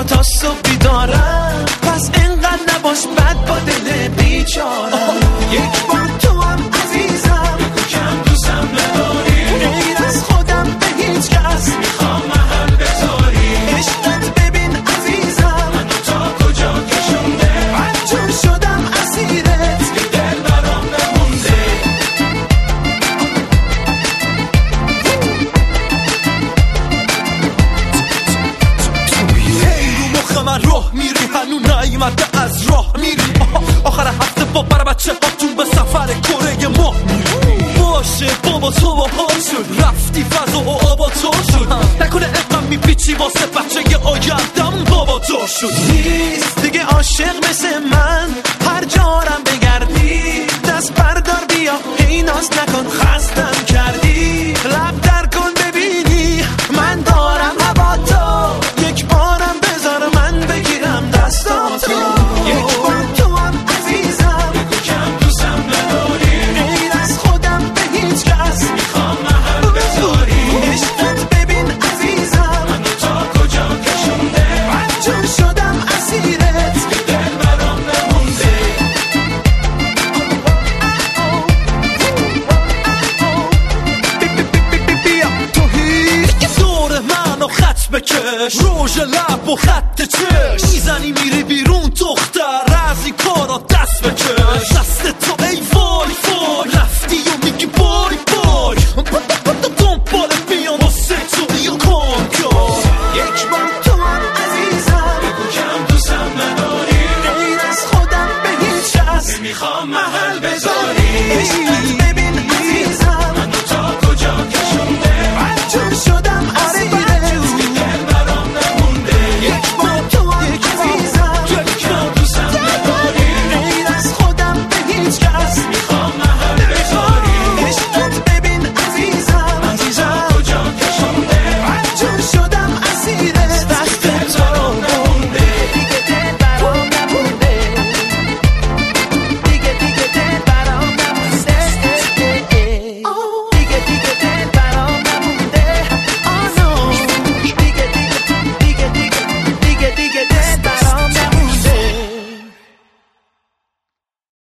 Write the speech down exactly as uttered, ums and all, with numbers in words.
تا صبح بیدارم، پس اینقدر نباش بد با دل بیچارم. یک بار تو هم عزیزم، بگو کم دوستم نداری، غیر از خودم به هیچ کس میخوام محل بذاری. عشقت ببین عزیزم منو تا کجا کشونده، مجبور شدم اسیرت که دل برام نمونده. من راه میری هنو نیومده از راه میری، آخر هفته با بر بچه هاتون به سفر کره ماه میری. باشه بابا تو با ها شد، رفتی فضا و آبا تو شد، نکنه اقم میپیچی واسه بچه یه آیندم بابا تو شد. نیست دیگه عاشق مثل من، هر جارم بگردی دست بردار بیا، هی ناز نکن خستم کردی. لب در کن ببینی من دارم هوا تو، یک بارم بذار من بگیرم دستاتو. یک بار تو هم عزیزم، بگو کم دوستم نداری، غیر از خودم به هیچ کس میخوام محل بذاری. عشقت ببین عزیزم منو تا کجا کشونده، مجبور شدم اسیرت که دل برام نمونده. بیا تو هیچ دور منو خط بکش، روژ لب و خط چش، میزنی میری بیرون دختر از این کارا دست بکش.